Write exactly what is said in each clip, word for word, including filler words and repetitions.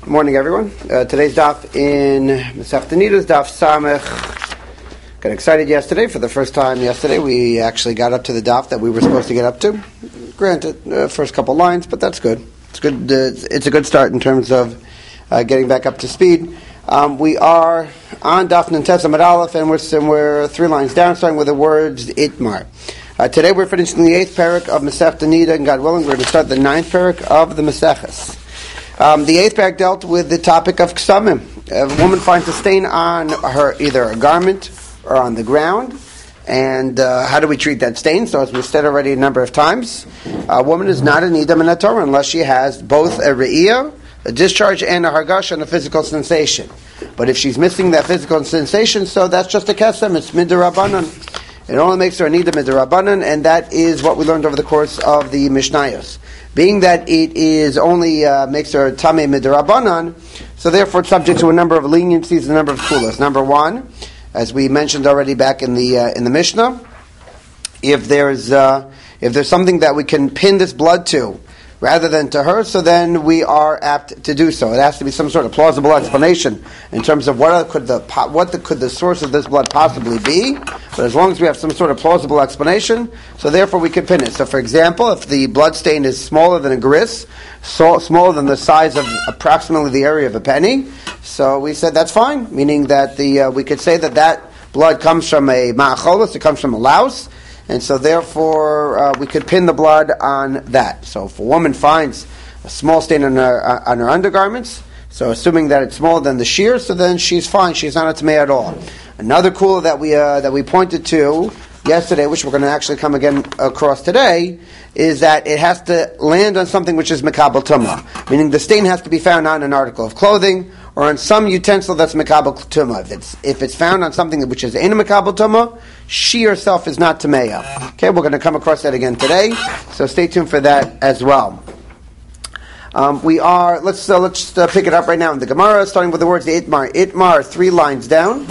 Good morning, everyone. Uh, today's daf in Masechta Nida is daf Samech. Got excited yesterday. For the first time yesterday, we actually got up to the daf that we were supposed to get up to. Granted, uh, first couple lines, but that's good. It's good. Uh, it's a good start in terms of uh, getting back up to speed. Um, we are on daf Nuntes Amud Aleph, and we're, and we're three lines down, starting with the words Itmar. Uh, today we're finishing the eighth parak of Masechta Nida, and God willing, we're going to start the ninth parak of the Maseches. Um, the eighth parak dealt with the topic of ksamim. A woman finds a stain on her, either a garment or on the ground, and uh, how do we treat that stain? So, as we've said already a number of times, a woman is not a nida min haTorah unless she has both a re'iyah, a discharge, and a hargasha, and a physical sensation. But if she's missing that physical sensation, so that's just a kesem. It's midirabanan. It only makes her a nida midirabanan, and that is what we learned over the course of the Mishnayos. Being that it is only uh, makes her tamei midirabanan, so therefore it's subject to a number of leniencies, a number of kulas. Number one, as we mentioned already back in the uh, in the Mishnah, if there's uh, if there's something that we can pin this blood to, rather than to her, so then we are apt to do so. It has to be some sort of plausible explanation in terms of what could the what the, could the source of this blood possibly be. But as long as we have some sort of plausible explanation, so therefore we can pin it. So, for example, if the blood stain is smaller than a gris, so smaller than the size of approximately the area of a penny, so we said that's fine, meaning that the uh, we could say that that blood comes from a ma'acholos, it comes from a louse. And so, therefore, uh, we could pin the blood on that. So, if a woman finds a small stain on her uh, on her undergarments, so assuming that it's smaller than the shear, so then she's fine. She's not a tamei at all. Another kula that we uh, that we pointed to yesterday, which we're going to actually come again across today, is that it has to land on something which is mekabel tumah, meaning the stain has to be found on an article of clothing or on some utensil that's mekabel tumah. If it's if it's found on something which is ain't mekabel tumah, she herself is not tameya. Okay, we're going to come across that again today, so stay tuned for that as well. Um, we are let's uh, let's uh, pick it up right now in the Gemara, starting with the words the Itmar. Itmar, three lines down.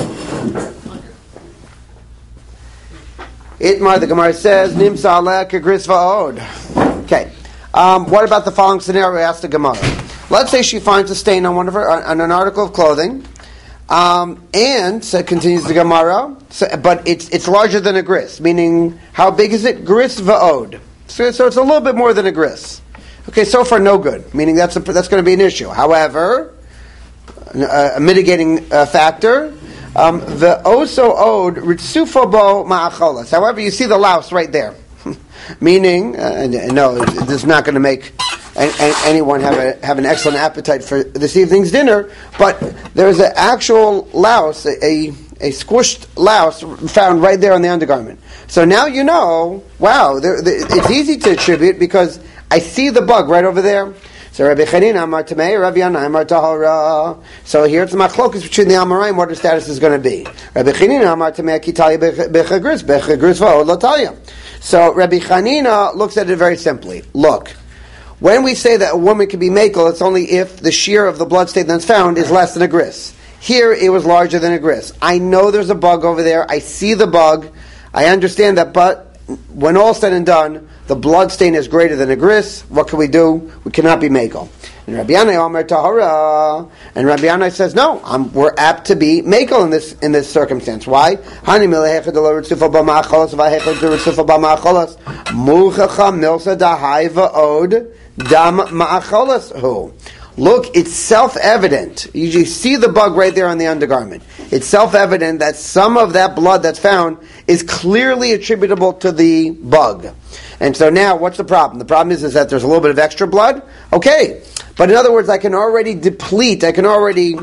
Itmar, the Gemara says, Nimsa aleh kegris va'od. Okay. Um, what about the following scenario? Asked the Gemara. Let's say she finds a stain on one of her on an article of clothing, um, and so continues the Gemara. So, but it's it's larger than a gris, meaning how big is it? Gris va'od. So, so it's a little bit more than a gris. Okay, so far no good, meaning that's a, that's going to be an issue. However, a, a mitigating uh, factor. Um, the oso od ritsufa bo ma'acholas. However, you see the louse right there, meaning uh, no, this is not going to make an, an, anyone have a, have an excellent appetite for this evening's dinner. But there's an actual louse, a, a a squished louse found right there on the undergarment. So now you know. Wow, there, there, it's easy to attribute because I see the bug right over there. So Rabbi Chanina Amar Tamei, Rabbi Yana Amar Tahara. So here it's the machlokus between the Amoraim, what the status is going to be. Rabbi Chanina Amar Tamei Kitaya Bechagris, Bechagris Va'od Lataya. So Rabbi Chanina looks at it very simply. Look, when we say that a woman can be makel, it's only if the shear of the blood stain that's found is less than a gris. Here it was larger than a gris. I know there's a bug over there. I see the bug. I understand that, but when all said and done, the blood stain is greater than a gris. What can we do? We cannot be mekel. And Rabbi Yanai Omer Tahara, and Rabbi Yanai says, no, I'm, we're apt to be mekel in this in this circumstance. Why? Hani milehecha delor ritzufa b'ma'acholas v'hecha delor ritzufa b'ma'acholas muchacha milsa dahai va'od dam ma'acholas hu. Look, it's self-evident. You just see the bug right there on the undergarment. It's self-evident that some of that blood that's found is clearly attributable to the bug. And so now, what's the problem? The problem is, is that there's a little bit of extra blood. Okay. But in other words, I can already deplete, I can already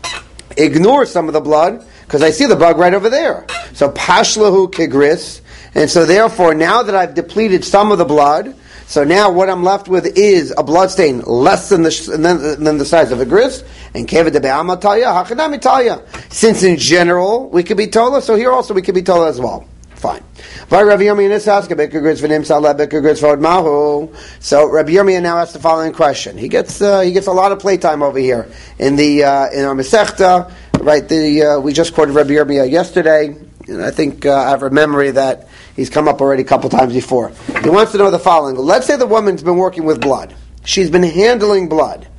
ignore some of the blood, because I see the bug right over there. So, pashlahu kegris. And so therefore, now that I've depleted some of the blood, so now what I'm left with is a blood stain less than the than, than the size of a gris. And keved de be'amataya, hachadami taya. Since in general, we could be tola, so here also we could be tola as well. Fine. So Rabbi Yirmiyah now asks the following question. He gets uh, he gets a lot of playtime over here in the uh, in our Masechta. Right, the uh, we just quoted Rabbi Yirmiyah yesterday, and I think uh, I have a memory that he's come up already a couple times before. He wants to know the following. Let's say the woman's been working with blood. She's been handling blood.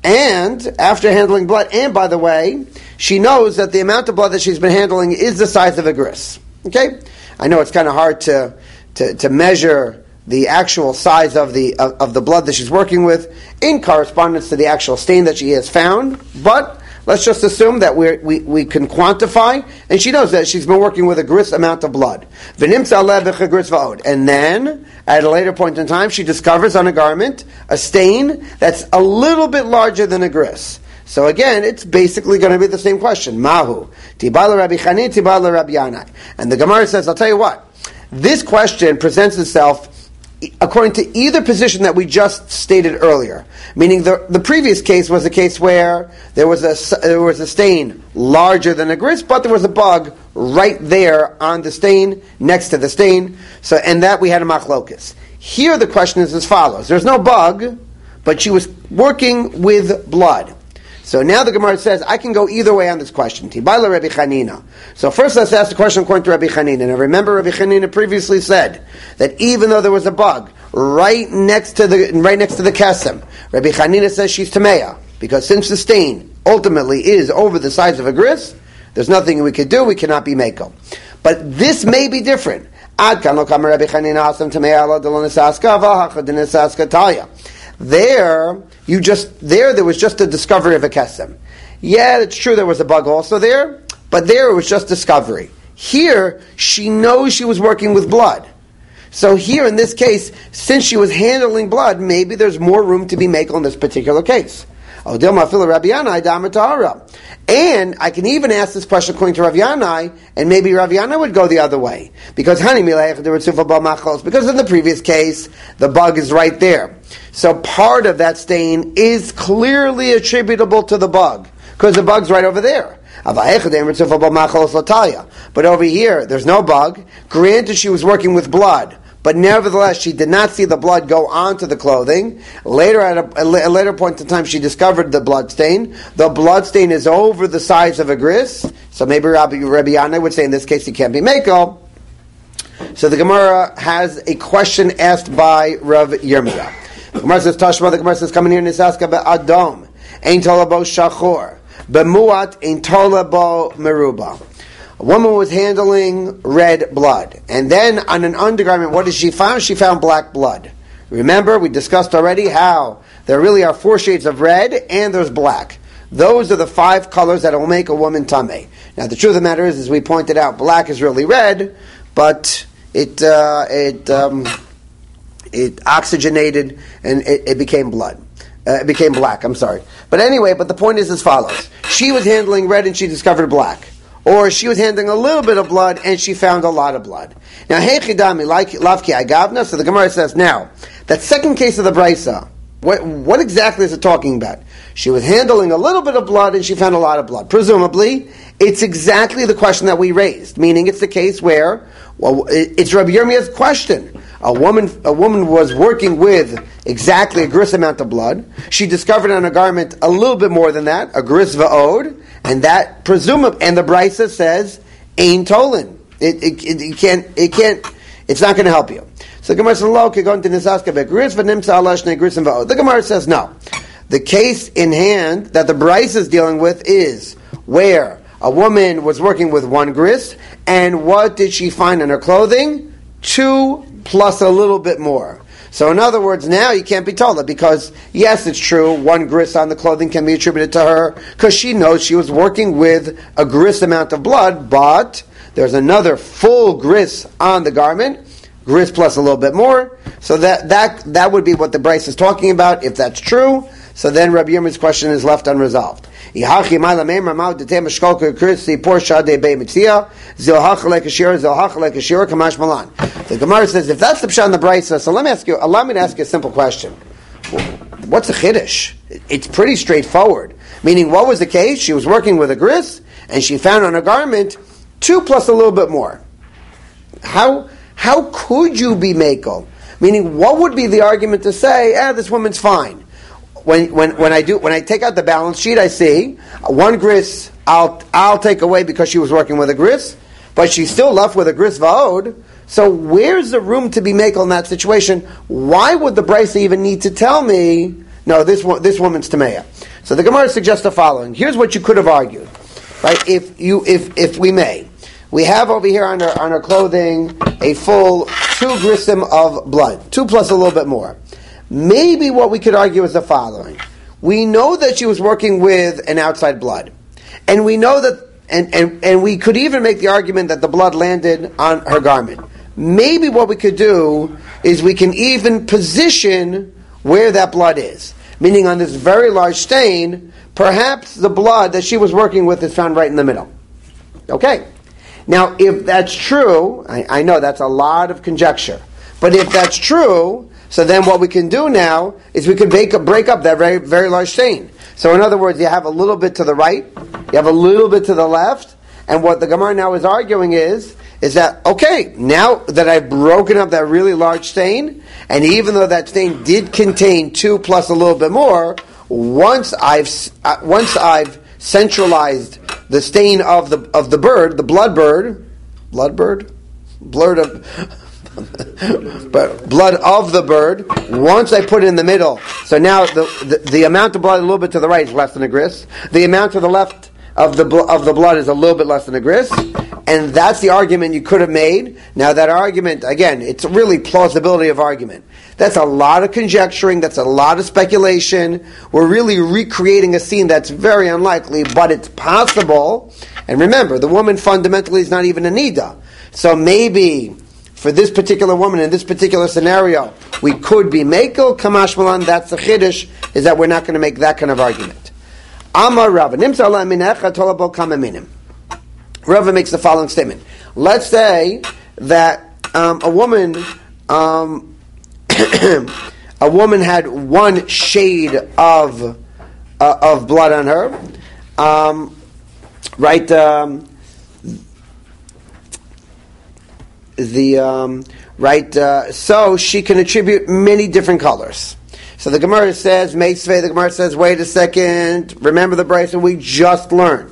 And after handling blood, and by the way, she knows that the amount of blood that she's been handling is the size of a gris. Okay? I know it's kind of hard to, to, to measure the actual size of the of, of the blood that she's working with in correspondence to the actual stain that she has found, but let's just assume that we're, we we can quantify, and she knows that she's been working with a gris amount of blood. And then, at a later point in time, she discovers on a garment a stain that's a little bit larger than a gris. So again, it's basically going to be the same question. Mahu. Tibala Rabbi Chanin, Tibala Rabbi Yanai. And the Gemara says, I'll tell you what, this question presents itself according to either position that we just stated earlier. Meaning the the previous case was a case where there was a there was a stain larger than a gris, but there was a bug right there on the stain, next to the stain. So and that we had a machlokus. Here the question is as follows. There's no bug, but she was working with blood. So now the Gemara says, I can go either way on this question. Tibaila Rabbi Chanina. So first let's ask the question according to Rabbi Chanina. And remember Rabbi Chanina previously said that even though there was a bug right next to the right next to the kesem, Rabbi Chanina says she's tameya. Because since the stain ultimately is over the size of a gris, there's nothing we could do, we cannot be meko. But this may be different. Ad kan lo kama Rabbi Chanina asam tameya ala dolonesaska v'hacha denesaska talya. There, you just there. There was just a discovery of a kesem. Yeah, it's true. There was a bug also there, but there it was just discovery. Here, she knows she was working with blood. So here, in this case, since she was handling blood, maybe there's more room to be makel in this particular case. And I can even ask this question according to Rav Yanai, and maybe Rav Yanai would go the other way. Because because in the previous case, the bug is right there. So part of that stain is clearly attributable to the bug, because the bug's right over there. But over here, there's no bug. Granted, she was working with blood, but nevertheless, she did not see the blood go onto the clothing. Later, at a, a later point in time, she discovered the blood stain. The blood stain is over the size of a gris. So maybe Rabbi, Rabbi Yanai would say in this case, he can't be meko. So the Gemara has a question asked by Rav Yirmiyah. The Gemara says, Tashma, the Gemara says, coming here, Nisaska be'adom, ein tolabo shachor, be'muat ein tolabo meruba. A woman was handling red blood. And then on an undergarment, what did she find? She found black blood. Remember, we discussed already how there really are four shades of red and there's black. Those are the five colors that will make a woman tameh. Now, the truth of the matter is, as we pointed out, black is really red, but it uh, it um, it oxygenated and it, it became blood. Uh, it became black, I'm sorry. But anyway, but the point is as follows. She was handling red and she discovered black. Or she was handling a little bit of blood and she found a lot of blood. Now, Hechidami, like Lavki Agavna, so the Gemara says, now, that second case of the Brisa, what, what exactly is it talking about? She was handling a little bit of blood and she found a lot of blood. Presumably, it's exactly the question that we raised, meaning it's the case where, well, it's Rabbi Yirmiyah's question. A woman, a woman was working with exactly a gris amount of blood. She discovered on a garment a little bit more than that, a gris va'od, and that presumably, and the Brisa says, ein tolen. It, it, it, it can't, it can't, it's not going to help you. So the Gemara says, lo, kegon tinisaska be'gris v'nimtza ala shnei grisim va'od. The Gemara says, no. The case in hand that the Brisa is dealing with is where a woman was working with one gris, and what did she find in her clothing? Two plus a little bit more. So in other words, now you can't be told that because, yes, it's true, one gris on the clothing can be attributed to her because she knows she was working with a gris amount of blood, but there's another full gris on the garment, gris plus a little bit more. So that that that would be what the Bryce is talking about, if that's true. So then Rabbi Yirmiyah's question is left unresolved. The Gemara says, if that's the pshat in the Brisa, so let me ask you, allow me to ask you a simple question. What's a chiddush? It's pretty straightforward. Meaning, what was the case? She was working with a gris, and she found on a garment two plus a little bit more. How how could you be makel? Meaning, what would be the argument to say, ah, this woman's fine? When when when I do when I take out the balance sheet, I see one gris I'll I'll take away because she was working with a gris, but she's still left with a gris va'od. So where's the room to be makel in that situation? Why would the Brisa even need to tell me no, this one, this woman's Tameya. So the Gemara suggests the following. Here's what you could have argued, right? If you, if if we may, we have over here on her on her clothing a full two grisim of blood, two plus a little bit more. Maybe what we could argue is the following: we know that she was working with an outside blood, and we know that, and and and we could even make the argument that the blood landed on her garment. Maybe what we could do is we can even position where that blood is. Meaning on this very large stain, perhaps the blood that she was working with is found right in the middle. Okay. Now, if that's true, I, I know that's a lot of conjecture, but if that's true, so then what we can do now is we can break up, break up that very, very large stain. So in other words, you have a little bit to the right, you have a little bit to the left, and what the Gemara now is arguing is, is that, okay, now that I've broken up that really large stain, and even though that stain did contain two plus a little bit more, once I've uh, once I've centralized the stain of the of the bird, the blood bird, blood bird, blood of, but blood of the bird. Once I put it in the middle, so now the, the the amount of blood a little bit to the right is less than a gris. The amount to the left of the of the blood is a little bit less than a gris. And that's the argument you could have made. Now that argument, again, it's really plausibility of argument. That's a lot of conjecturing, that's a lot of speculation. We're really recreating a scene that's very unlikely, but it's possible. And remember, the woman fundamentally is not even a nida. So maybe for this particular woman in this particular scenario, we could be mekel kamash malan. That's the chiddush, is that we're not going to make that kind of argument. Amar Rava nimsa la minecha tolabo kamaminim. Rava makes the following statement. Let's say that um, a woman, um, a woman had one shade of uh, of blood on her, um, right? Um, the um, right, uh, so she can attribute many different colors. So the Gemara says, Meitzvei, the Gemara says, wait a second. Remember the brayso we just learned.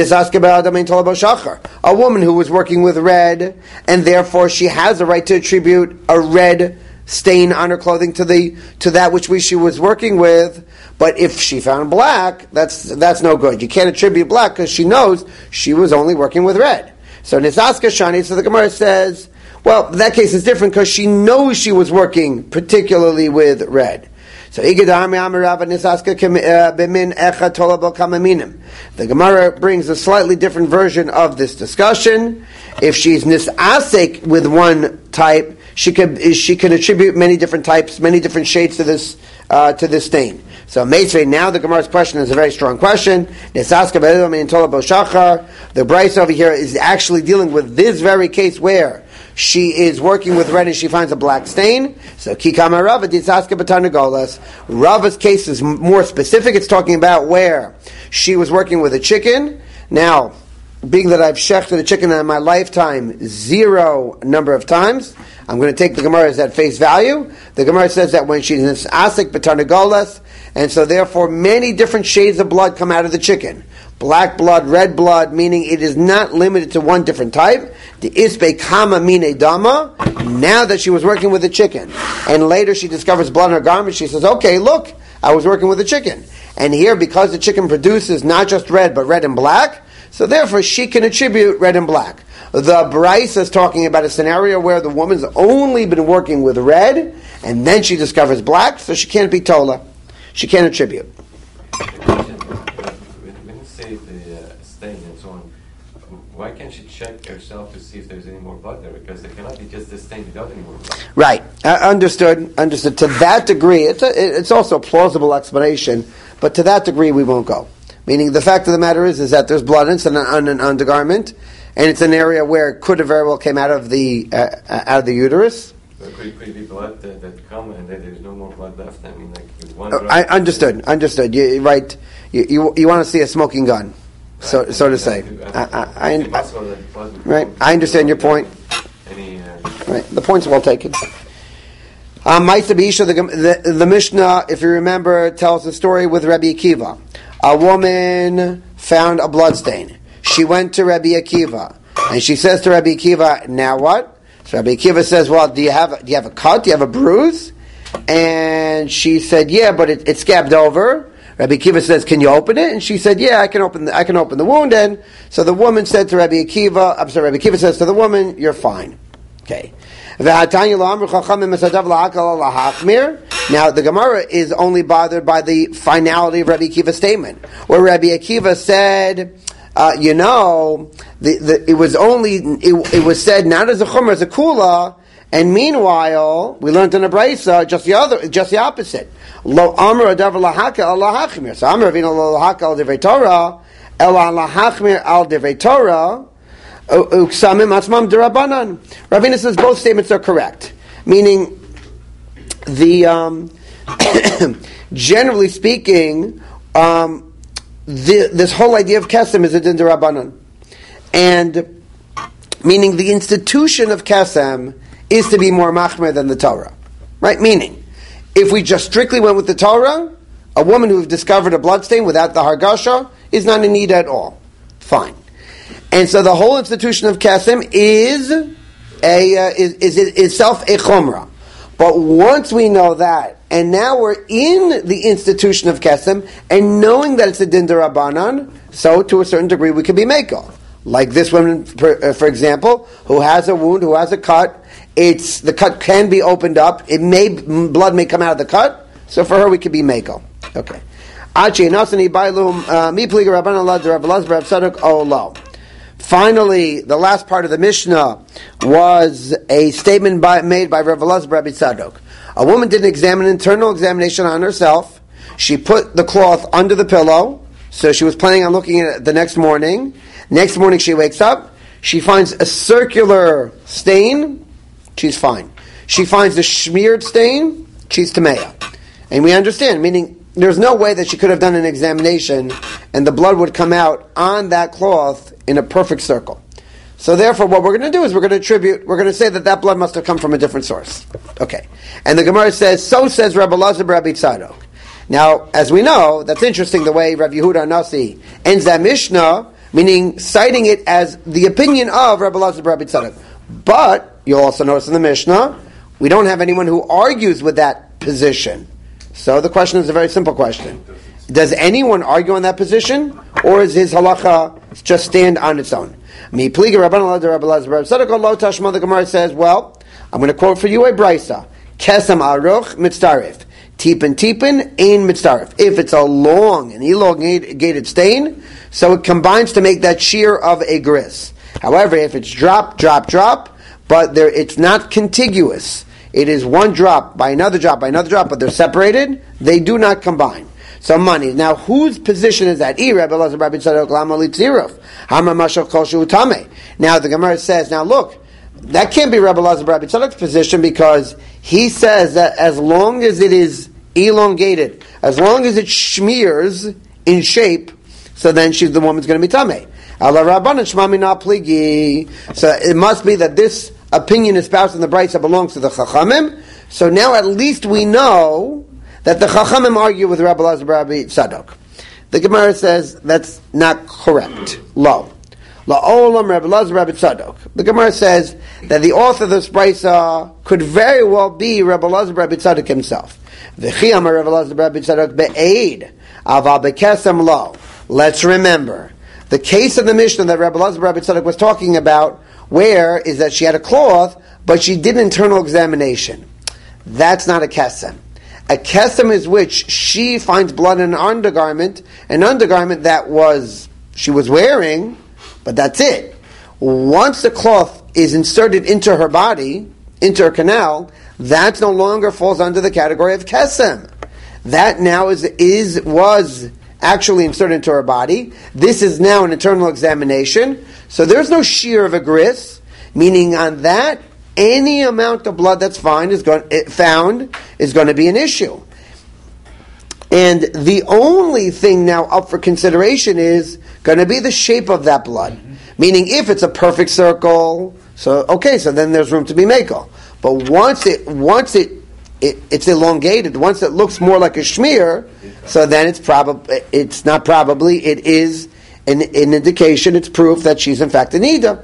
A woman who was working with red, and therefore she has a right to attribute a red stain on her clothing to the to that which we, she was working with. But if she found black, that's that's no good. You can't attribute black because she knows she was only working with red. So Nisaska Shani, so the Gemara says, well, that case is different because she knows she was working particularly with red. So the Gemara brings a slightly different version of this discussion. If she's nisasek with one type, she can she can attribute many different types, many different shades to this uh, to this stain. So Meitzvei, now the Gemara's question is a very strong question. The Bryce over here is actually dealing with this very case where she is working with red and she finds a black stain. So Kikama Rava Ditzaska Batanagolas. Rava's case is more specific. It's talking about where she was working with a chicken. Now, being that I've shechted a chicken in my lifetime zero number of times, I'm going to take the Gemara as at face value. The Gemara says that when she's in Asik Batanagolas, and so therefore many different shades of blood come out of the chicken. Black blood, red blood, meaning it is not limited to one different type. The isbe kama mine dama. Now that she was working with a chicken, and later she discovers blood on her garment, she says, okay, look, I was working with a chicken. And here, because the chicken produces not just red, but red and black, so therefore she can attribute red and black. The Bryce is talking about a scenario where the woman's only been working with red, and then she discovers black, so she can't be tola. She can't attribute. Why can't she check herself to see if there's any more blood there? Because there cannot be just this stain without any more blood. Right. Uh, understood. Understood. To that degree, it's a, it's also a plausible explanation, but to that degree we won't go. Meaning the fact of the matter is is that there's blood on an, an undergarment, and it's an area where it could have very well came out of the uh, out of the uterus. So could, could it be blood that, that come and then there's no more blood left? I mean, like one. Uh, I understood. Understood. You right. You you, you want to see a smoking gun. So, so to say, I, I, I, I, right? I understand your point. Right, the point's well taken. Um, the, the, the Mishnah, if you remember, tells the story with Rabbi Akiva. A woman found a bloodstain. She went to Rabbi Akiva, and she says to Rabbi Akiva, "Now what?" So Rabbi Akiva says, "Well, do you have do you have a cut? Do you have a bruise?" And she said, yeah, but it, it scabbed over. Rabbi Akiva says, can you open it? And she said, yeah, I can open the, I can open the wound. And so the woman said to Rabbi Akiva, I'm sorry, Rabbi Akiva says to the woman, you're fine. Okay. Now the Gemara is only bothered by the finality of Rabbi Akiva's statement, where Rabbi Akiva said, uh, you know, the, the, it was only it, it was said not as a chumrah, as a kula, and meanwhile we learned in a brisa just the other, just the opposite. Lo amr adav lahaka al lahachmir. So amr avinu lo lahaka al divrei Torah, el lahachmir al divrei Torah. Ravina says both statements are correct, meaning the um, generally speaking, um, the, this whole idea of kesem is a din d'Rabbanan, and meaning the institution of kesem is to be more machmer than the Torah, right? Meaning, if we just strictly went with the Torah, a woman who discovered a bloodstain without the hargasha is not in need at all. Fine. And so the whole institution of kesem is a uh, is, is itself a chumrah. But once we know that, and now we're in the institution of kesem, and knowing that it's a din d'Rabbanan, so to a certain degree we can be mekel. Like this woman, for, uh, for example, who has a wound, who has a cut. It's the cut can be opened up. It may blood may come out of the cut. So for her, we could be mekel. Okay. Finally, the last part of the Mishnah was a statement by, made by Rav Elazar Rabbi Tzadok. A woman did an exam, an internal examination on herself. She put the cloth under the pillow, so she was planning on looking at it the next morning. Next morning she wakes up, she finds a circular stain, she's fine. She finds a smeared stain, she's tameya. And we understand, meaning there's no way that she could have done an examination and the blood would come out on that cloth in a perfect circle. So therefore, what we're going to do is we're going to attribute, we're going to say that that blood must have come from a different source. Okay. And the Gemara says, so says Rabbi Elazar Rabbi Tzadok. Now, as we know, that's interesting the way Rabbi Yehuda Nasi ends that Mishnah, meaning citing it as the opinion of Rabbi Elazar Rabbi Tzadok. But, you'll also notice in the Mishnah, we don't have anyone who argues with that position. So the question is a very simple question. Does anyone argue on that position? Or is his halacha just stand on its own? The Gemara says, well, I'm going to quote for you a brisa. Kesem aruch mitzaref. Tipin tipin ein mitzaref. If it's a long and elongated stain, so it combines to make that shear of a gris. However, if it's drop, drop, drop, but there it's not contiguous, it is one drop by another drop by another drop, but they're separated, they do not combine. So money. Now, whose position is that? Now, the Gemara says, now look, that can't be Rabbi Elazar Rabbi Tzadok's position, because he says that as long as it is elongated, as long as it smears in shape, so then she's the woman's going to be tamei. So it must be that this opinion espoused in the brisa belongs to the Chachamim. So now at least we know that the Chachamim argue with Rabbi Elazar Rabbi Tzadok. The Gemara says that's not correct. Lo. La'olam Rabbi Elazar Rabbi Tzadok. The Gemara says that the author of this brisa could very well be Rabbi Elazar Rabbi Tzadok himself. V'chi amar Rabbi Elazar Rabbi Tzadok be'eid aval bekesem lo. Let's remember the case of the Mishnah that Rabbi Elazar Rabbi Tzadok was talking about, where is that she had a cloth, but she did internal examination. That's not a kesem. A kesem is which she finds blood in an undergarment, an undergarment that was she was wearing, but that's it. Once the cloth is inserted into her body, into her canal, that no longer falls under the category of kesem. That now is is was actually inserted into her body. This is now an internal examination. So there's no shear of a gris, meaning on that, any amount of blood that's found is going, found is going to be an issue. And the only thing now up for consideration is going to be the shape of that blood. Mm-hmm. Meaning if it's a perfect circle, so okay, so then there's room to be mekel. But once it once it, it it's elongated, once it looks more like a shmear, so then it's probably it's not probably, it is an, an indication, it's proof that she's in fact a nida.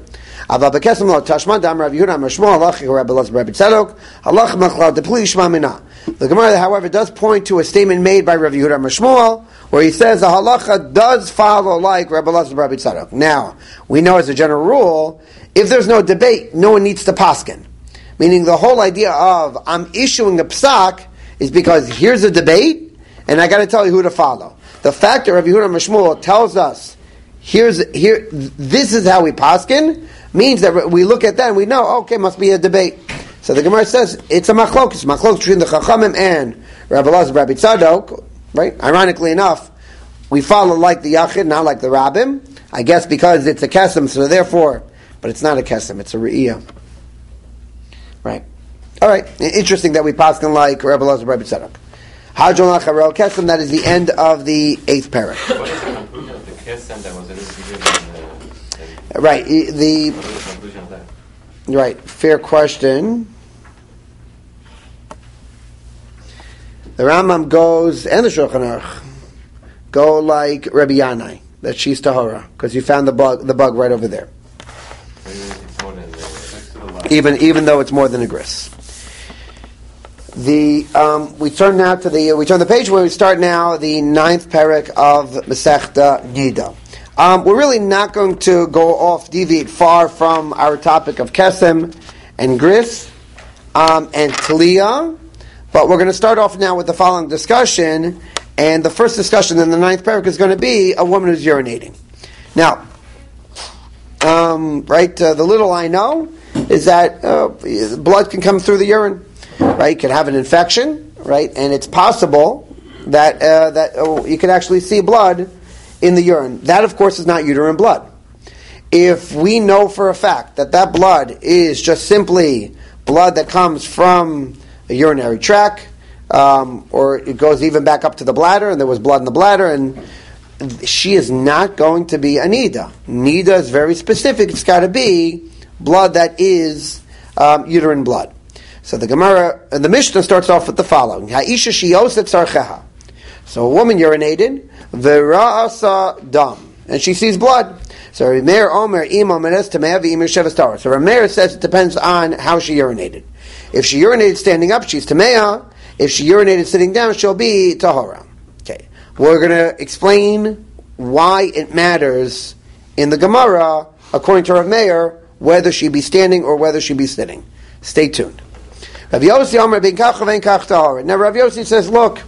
Ava bekesem lo tashma dam Rav Yehuda Mashmo halachi Rabbi Elazar Rabbi Tzadok halach machlal depli shma mina. The Gemara, however, does point to a statement made by Rav Yehuda Mashmo where he says the halacha does follow like Rabbi Elazar Rabbi Tzadok. Now we know as a general rule, if there's no debate, no one needs to paskin. Meaning the whole idea of I'm issuing a psak is because here's a debate and I got to tell you who to follow. The fact that Rav Yehuda Mashmo tells us here's here this is how we paskin means that we look at that and we know okay, must be a debate. So the Gemara says it's a machlok. It's a machlok between the Chachamim and Rabbi Elazar Rabbi Tzadok. Right? Ironically enough, we follow like the Yachid, not like the Rabbim. I guess because it's a kesem, so therefore, but it's not a kesem, it's a re'iyah. Right. All right. Interesting that we paskin like Rabbi Elazar Rabbi Tzadok. Hajon lacharel kesem. That is the end of the eighth parak. What is the conclusion of the kesem that was elicited in the? Right. The. What is the conclusion of that? Right. Fair question. The Rambam goes and the Shulchan Aruch go like Rabbi Yanai that she's tahora because you found the bug the bug right over there. Even even though it's more than a gris. The um, we turn now to the we turn the page where we start now the ninth parak of Masechta Nida. Um, we're really not going to go off deviate far from our topic of kesem and gris um, and tliyah, but we're going to start off now with the following discussion. And the first discussion in the ninth parak is going to be a woman who's urinating. Now, um, right, uh, the little I know is that uh, blood can come through the urine, right? You can have an infection, right? And it's possible that uh, that oh, you could actually see blood in the urine. That, of course, is not uterine blood. If we know for a fact that that blood is just simply blood that comes from a urinary tract, um, or it goes even back up to the bladder, and there was blood in the bladder, and she is not going to be a nida. Nida is very specific. It's got to be blood that is um, uterine blood. So the Gemara, and the Mishnah starts off with the following: Ha'isha shiyoset tzarcheha. So a woman urinated, v'ra'asa dam, and she sees blood. So Rameir Omer Ima Menes Tameh v'Imir Shevas Torah. So Rameir says it depends on how she urinated. If she urinated standing up, she's Tameah. If she urinated sitting down, she'll be Tahora. Okay, we're going to explain why it matters in the Gemara, according to Rav Meir, whether she be standing or whether she be sitting. Stay tuned. Rav Yossi Omer ben kach v'en kach Tahora. Now Rav Yossi says, look,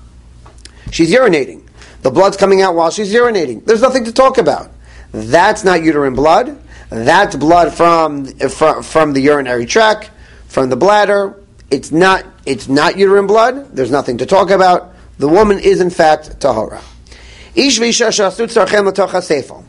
she's urinating. The blood's coming out while she's urinating. There's nothing to talk about. That's not uterine blood. That's blood from from, from the urinary tract, from the bladder. It's not it's not uterine blood. There's nothing to talk about. The woman is in fact tahora. Ish v'isha sha'asut tzarchem l'toch ha'seifel.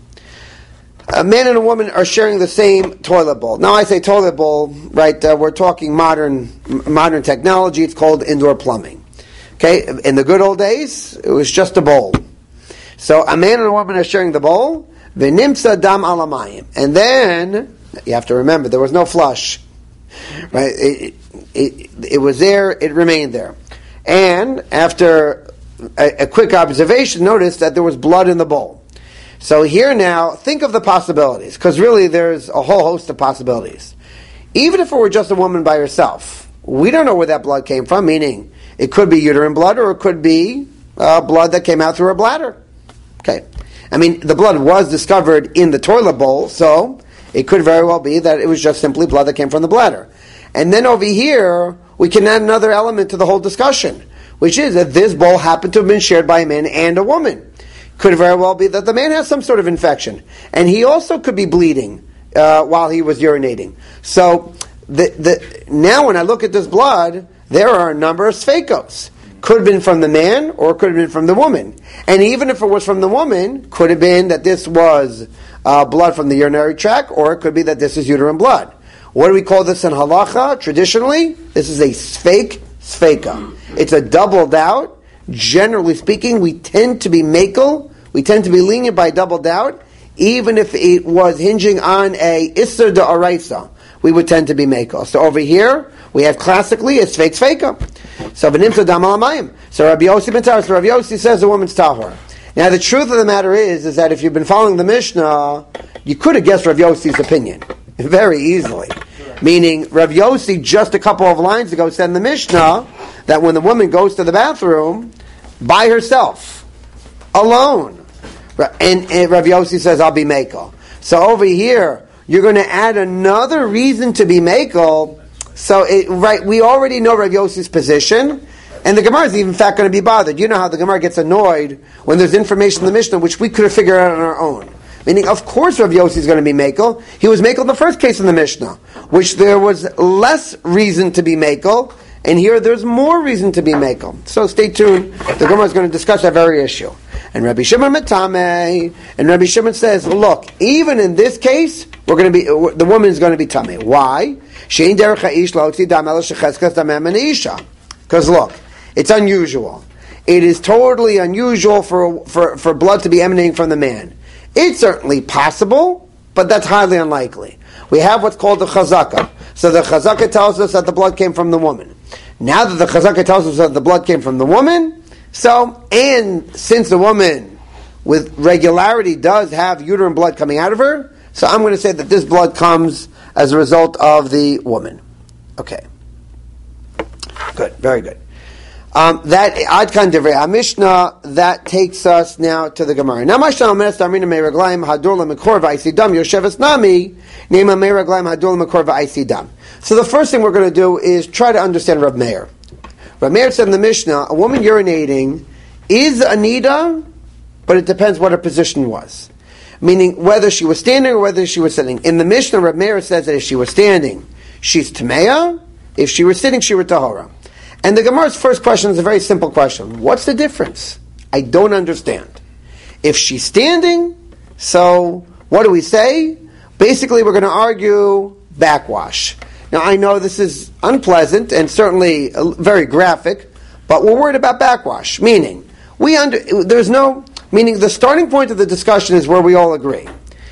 A man and a woman are sharing the same toilet bowl. Now I say toilet bowl, right? Uh, we're talking modern modern technology. It's called indoor plumbing. Okay, in the good old days, it was just a bowl. So a man and a woman are sharing the bowl. V'nimsa dam alamayim, and then you have to remember there was no flush. Right, it, it, it was there, it remained there. And after a, a quick observation, notice that there was blood in the bowl. So here now, think of the possibilities, because really there's a whole host of possibilities. Even if it were just a woman by herself, we don't know where that blood came from, meaning it could be uterine blood or it could be uh, blood that came out through her bladder. Okay, I mean, the blood was discovered in the toilet bowl, so it could very well be that it was just simply blood that came from the bladder. And then over here, we can add another element to the whole discussion, which is that this bowl happened to have been shared by a man and a woman. Could very well be that the man has some sort of infection, and he also could be bleeding uh, while he was urinating. So the, the, now when I look at this blood, there are a number of sfeikos. Could have been from the man, or could have been from the woman. And even if it was from the woman, could have been that this was uh, blood from the urinary tract, or it could be that this is uterine blood. What do we call this in halacha? Traditionally, this is a sfeik sfeika. It's a double doubt. Generally speaking, we tend to be makel, we tend to be lenient by double doubt, even if it was hinging on a isser da'araisa, we would tend to be makel. So over here, we have classically a sfeik sfeika. So v'nimsa dam alamayim. So Rabbi Yossi ben Taras, so Rabbi Yossi says the woman's tahor. Now the truth of the matter is, is that if you've been following the Mishnah, you could have guessed Rav Yossi's opinion. Very easily. Meaning, Rav Yossi, just a couple of lines ago, said in the Mishnah that when the woman goes to the bathroom by herself, alone, and, and Rav Yossi says, I'll be Mekel. So over here, you're going to add another reason to be Mekel. So, it, right, we already know Rav Yossi's position, and the Gemara is even in fact going to be bothered. You know how the Gemara gets annoyed when there's information in the Mishnah which we could have figured out on our own. Meaning, of course Rav Yossi is going to be Mekel. He was Mekel in the first case in the Mishnah, which there was less reason to be Mekel, and here there's more reason to be Mekel. So stay tuned. The Gemara is going to discuss that very issue. And Rabbi Shimon Metame, and Rabbi Shimon says, look, even in this case, we're going to be the woman is going to be Tameh. Why? Because look, it's unusual. It is totally unusual for, for, for blood to be emanating from the man. It's certainly possible, but that's highly unlikely. We have what's called the chazaka. So the chazaka tells us that the blood came from the woman. Now that the chazaka tells us that the blood came from the woman, so, and since the woman with regularity does have uterine blood coming out of her, so I'm going to say that this blood comes as a result of the woman. Okay. Good, very good. Um, that Adkan Divrei HaMishnah, that takes us now to the Gemara. Now, Mashal Omeres Damrina Meiraglaim Hador LeMekor VaIsidam Yosheves Nami Nema Meiraglaim Hador LeMekor VaIsidam. So the first thing we're going to do is try to understand Rav Meir. Rav Meir said in the Mishnah, a woman urinating is a nida, but it depends what her position was. Meaning whether she was standing or whether she was sitting. In the Mishnah, Rav Meir says that if she was standing, she's Tameya. If she was sitting, she was Tahora. And the Gemara's first question is a very simple question. What's the difference? I don't understand. If she's standing, so what do we say? Basically, we're going to argue backwash. Now, I know this is unpleasant and certainly very graphic, but we're worried about backwash. Meaning, we under there's no meaning. The starting point of the discussion is where we all agree.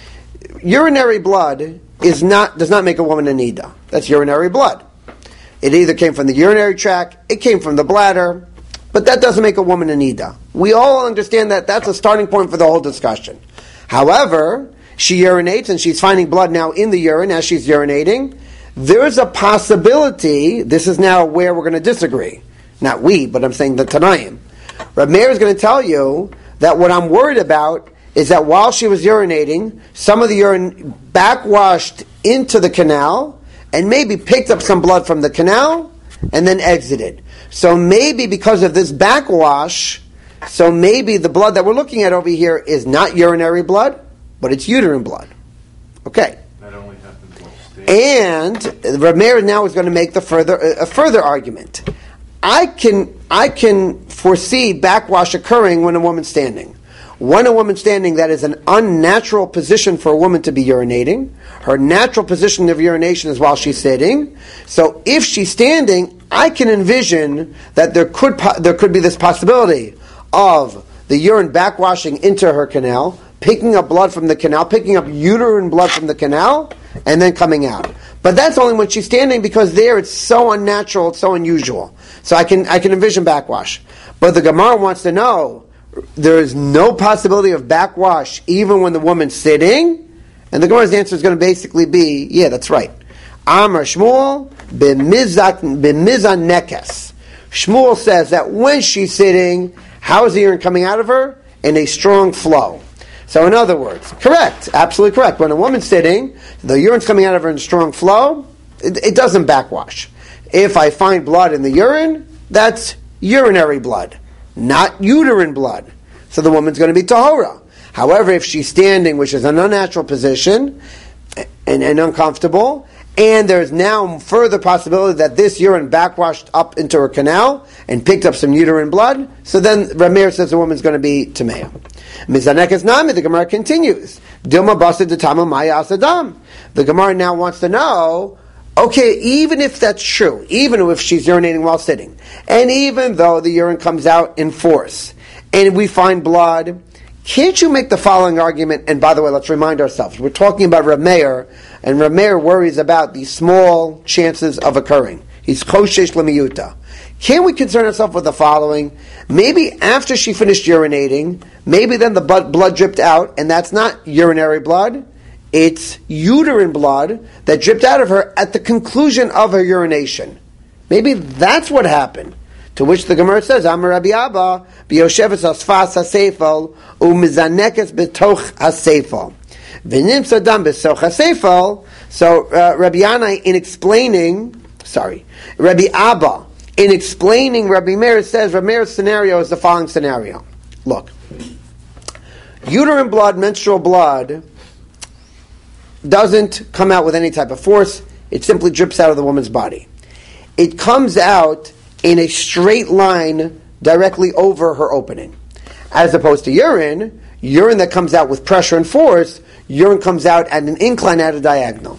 Urinary blood is not does not make a woman a nida. That's urinary blood. It either came from the urinary tract, it came from the bladder, but that doesn't make a woman a nida. We all understand that that's a starting point for the whole discussion. However, she urinates and she's finding blood now in the urine as she's urinating. There's a possibility, this is now where we're going to disagree. Not we, but I'm saying the Tanaim. Rav Meir is going to tell you that what I'm worried about is that while she was urinating, some of the urine backwashed into the canal, and maybe picked up some blood from the canal, and then exited. So maybe because of this backwash, so maybe the blood that we're looking at over here is not urinary blood, but it's uterine blood. Okay. That only happens while staying. And Rav Meir now is going to make the further a further argument. I can I can foresee backwash occurring when a woman's standing. When a woman's standing, that is an unnatural position for a woman to be urinating. Her natural position of urination is while she's sitting. So if she's standing, I can envision that there could po- there could be this possibility of the urine backwashing into her canal, picking up blood from the canal, picking up uterine blood from the canal, and then coming out. But that's only when she's standing, because there it's so unnatural, it's so unusual. So I can I can envision backwash. But the Gemara wants to know, there is no possibility of backwash even when the woman's sitting? And the Gemara's answer is going to basically be, yeah, that's right. Amar Shmuel b'mizan nekes. Shmuel says that when she's sitting, how is the urine coming out of her? In a strong flow. So in other words, correct, absolutely correct. When a woman's sitting, the urine's coming out of her in a strong flow, it, it doesn't backwash. If I find blood in the urine, that's urinary blood, not uterine blood. So the woman's going to be tahora. However, if she's standing, which is an unnatural position and, and uncomfortable, and there's now further possibility that this urine backwashed up into her canal and picked up some uterine blood, so then Rav Meir says the woman's going to be tameya. Mizanekas nami, the Gemara continues. Dilma basa detama maya asadam. The Gemara now wants to know, okay, even if that's true, even if she's urinating while sitting, and even though the urine comes out in force, and we find blood, can't you make the following argument? And by the way, let's remind ourselves, we're talking about Rav Meir, and Rav Meir worries about these small chances of occurring. He's choshesh lemiyuta. Can we concern ourselves with the following? Maybe after she finished urinating, maybe then the blood, blood dripped out, and that's not urinary blood, it's uterine blood that dripped out of her at the conclusion of her urination. Maybe that's what happened. To which the Gemara says, Amar Rabbi Abba, b'yosheves asfas ha-seifel, u'mizanekes b'toch ha-seifel. V'nimsa dam b'soch ha-seifel. So uh, Rabbi Yanai, in explaining, sorry, Rabbi Abba, in explaining Rabbi Meir, says, Rabbi Meir's scenario is the following scenario. Look, uterine blood, menstrual blood, doesn't come out with any type of force. It simply drips out of the woman's body. It comes out in a straight line directly over her opening. As opposed to urine, urine that comes out with pressure and force, urine comes out at an incline at a diagonal.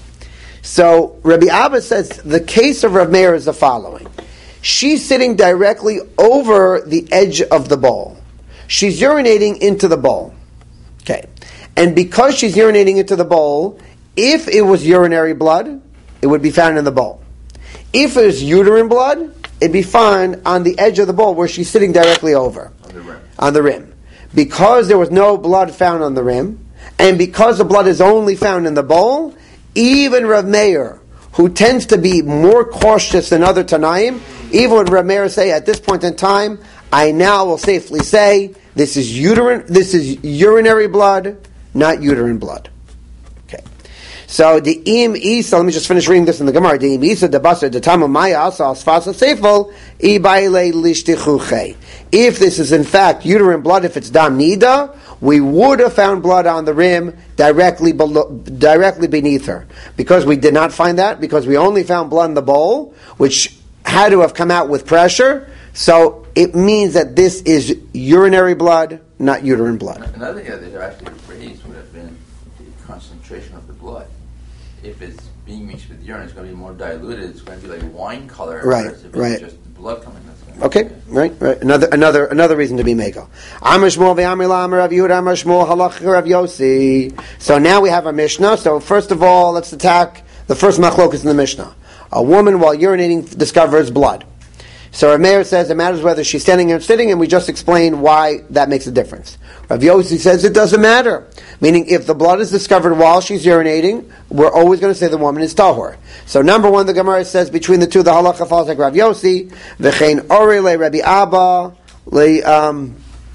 So Rabbi Abba says the case of Rav Meir is the following. She's sitting directly over the edge of the bowl. She's urinating into the bowl. Okay. And because she's urinating into the bowl, if it was urinary blood, it would be found in the bowl. If it was uterine blood, it'd be found on the edge of the bowl where she's sitting directly over. On the rim. On the rim. Because there was no blood found on the rim, and because the blood is only found in the bowl, even Rav Meir, who tends to be more cautious than other Tanaim, even when Rav Meir say at this point in time, I now will safely say this is uterine, this is urinary blood, not uterine blood. Okay. So the im isa. Let me just finish reading this in the Gemara. The im isa debasar detamu maya asa asfasa seifel ibayle lishtichuche. If this is in fact uterine blood, if it's dam nida, we would have found blood on the rim directly below, directly beneath her. Because we did not find that, because we only found blood in the bowl, which had to have come out with pressure. So it means that this is urinary blood, not uterine blood. Another thing that they actually raised would have been the concentration of the blood. If it's being mixed with urine, it's going to be more diluted. It's going to be like wine color. Right, if it's right. just the blood coming. That's going Okay, right, right. Another, another, another reason to be mego. Amar Shmuel ve'Amar Amar Rav Yehuda Amar Shmuel halacha Rav Yossi. So now we have a Mishnah. So first of all, let's attack the first machlokus in the Mishnah. A woman while urinating discovers blood. So Rav Meir says it matters whether she's standing or sitting, and we just explained why that makes a difference. Rav Yossi says it doesn't matter. Meaning, if the blood is discovered while she's urinating, we're always going to say the woman is tahor. So number one, the Gemara says between the two, the halacha falls like Rav Yossi. V'chein ori le Rabbi Abba le um,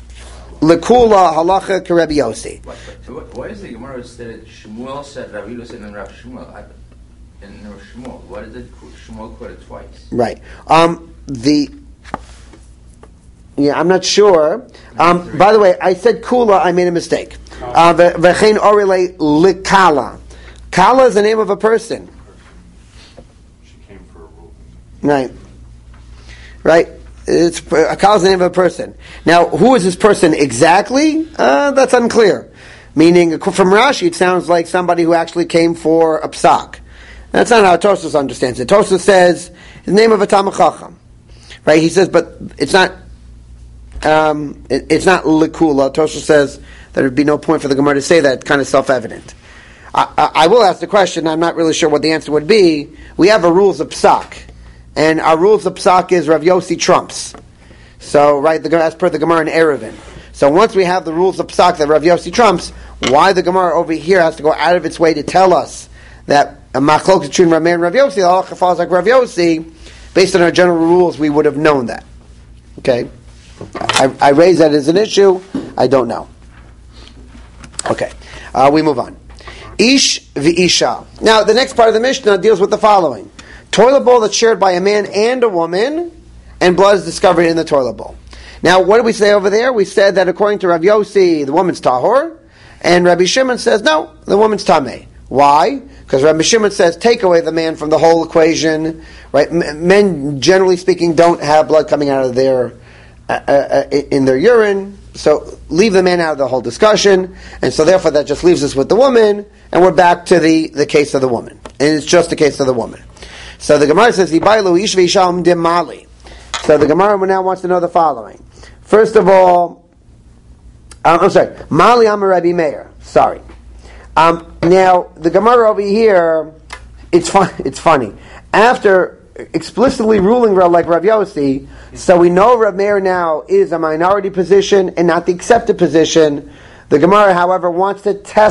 lekula halacha ke Rabbi Yossi. Why, why is the Gemara said Shmuel said Rav Yehuda said and Rav Shmuel I, and Rav Shmuel? Why did it Shmuel quote it twice? Right. Um, the yeah, I'm not sure. Um, by the way, I said kula. I made a mistake. V'chein ori le lekala. Kala is the name of a person. She came for a rule. Right. Right. It's a Kala is the name of a person. Now, who is this person exactly? Uh, that's unclear. Meaning, from Rashi, it sounds like somebody who actually came for a psak. That's not how Tosfos understands it. Tosfos says the name of a Talmid Chacham. Right? He says, but it's not. Um, it, it's not lekula. Tosfos says there would be no point for the Gemara to say that. It's kind of self-evident. I, I, I will ask the question. I'm not really sure what the answer would be. We have a rules of psak, and our rules of psak is Rav Yossi trumps. So, right, the, as per the Gemara in Eruvin. So once we have the rules of psak that Rav Yossi trumps, why the Gemara over here has to go out of its way to tell us that a machlok between Rav Meir and Rav Yossi, the halacha falls like Rav Yossi, based on our general rules, we would have known that. Okay? I, I raise that as an issue. I don't know. Okay. Uh, we move on. Ish v'isha. Now, the next part of the Mishnah deals with the following. Toilet bowl that's shared by a man and a woman, and blood is discovered in the toilet bowl. Now, what did we say over there? We said that according to Rav Yossi, the woman's tahor, and Rabbi Shimon says, no, the woman's tameh. Why? Because Rabbi Shimon says, take away the man from the whole equation. Right? Men, generally speaking, don't have blood coming out of their uh, uh, in their urine. So leave the man out of the whole discussion, and so therefore that just leaves us with the woman, and we're back to the, the case of the woman. And it's just the case of the woman. So the Gemara says, Ibailu ish v'isham dimali. So the Gemara now wants to know the following. First of all, um, I'm sorry, Mali Amar Rabbi Meir. Sorry. Um, now, the Gemara over here, it's fun, it's funny. After explicitly ruling like Rav Yossi, so we know Rav Meir now is a minority position and not the accepted position. The Gemara, however, wants to test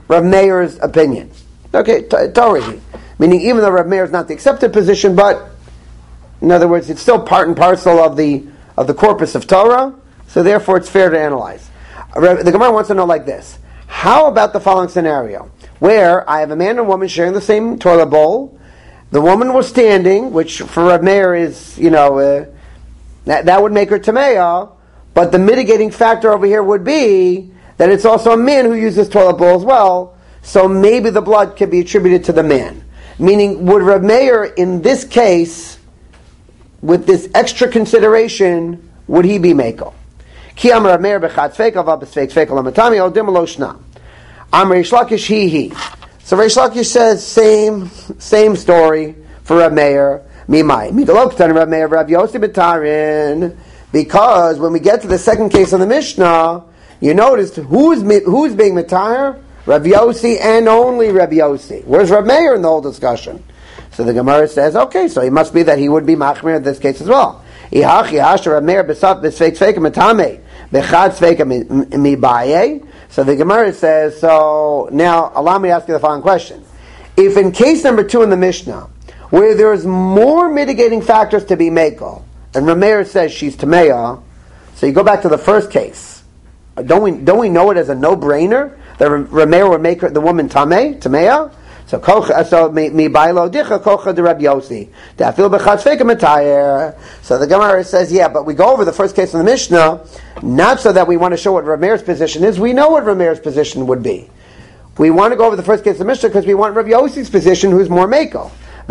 Rav Meir's opinion. Okay, Torah, meaning even though Rav Meir is not the accepted position, but in other words, it's still part and parcel of the of the corpus of Torah, so therefore it's fair to analyze. The Gemara wants to know like this: how about the following scenario, where I have a man and woman sharing the same toilet bowl? The woman was standing, which for Rav Meir is, you know, uh, that, that would make her Tameya, but the mitigating factor over here would be that it's also a man who uses toilet bowl as well, so maybe the blood can be attributed to the man. Meaning, would Rav Meir, in this case, with this extra consideration, would he be Mekel? Ki amar Rav Meir b'chad fekel v'b'sfeik fekel amatami odim lo shna. Amar Reish Lakish hi hi. So Reish Lakish says, same same story for Rav Meir. Mimai. Midoloktan Rav Meir Rav Yossi b'tarin. Because when we get to the second case of the Mishnah, you notice who's who's being Matayr? Rav Yossi and only Rav Yossi. Where's Rav Meir in the whole discussion? So the Gemara says, okay, so it must be that he would be Machmir in this case as well. So the Gemara says, so now allow me to ask you the following question. If in case number two in the Mishnah, where there's more mitigating factors to be Mekel, and Rav Meir says she's Tameya, so you go back to the first case. Don't we don't we know it as a no-brainer that Rav Meir would make her, the woman Tameh, Tameya? So so mi bailo dicha kocha de Rabbi Yossi. Dafil b'chad feika matayer. So the Gemara says, yeah, but we go over the first case in the Mishnah, not so that we want to show what Rav Meir's position is. We know what Rav Meir's position would be. We want to go over the first case of the Mishnah because we want Rav Yossi's position, who's more Mekel.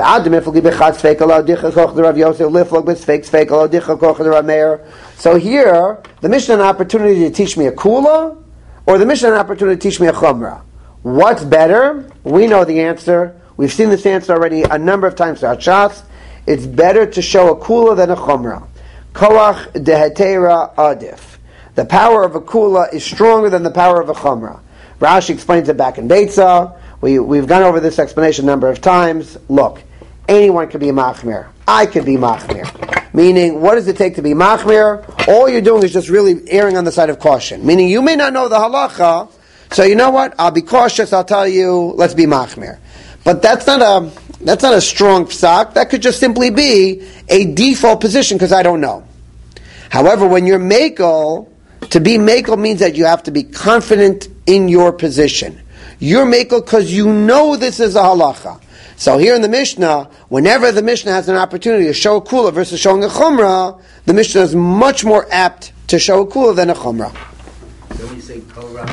So here, the Mishnah an opportunity to teach me a kula, or the Mishnah an opportunity to teach me a chumrah. What's better? We know the answer. We've seen this answer already a number of times throughout Shas. It's better to show a kula than a chumrah. Koach dehetera adif. The power of a kula is stronger than the power of a chumrah. Rashi explains it back in Beitza. We, we've gone over this explanation a number of times. Look, anyone can be a machmir. I could be machmir. Meaning, what does it take to be machmir? All you're doing is just really erring on the side of caution. Meaning, you may not know the halacha, so you know what? I'll be cautious. I'll tell you, let's be machmir. But that's not a that's not a strong psak. That could just simply be a default position because I don't know. However, when you're mekel, to be mekel means that you have to be confident in your position. You're mekel because you know this is a halacha. So here in the Mishnah, whenever the Mishnah has an opportunity to show a kula versus showing a chumrah, the Mishnah is much more apt to show a kula than a chumrah. So we say korach,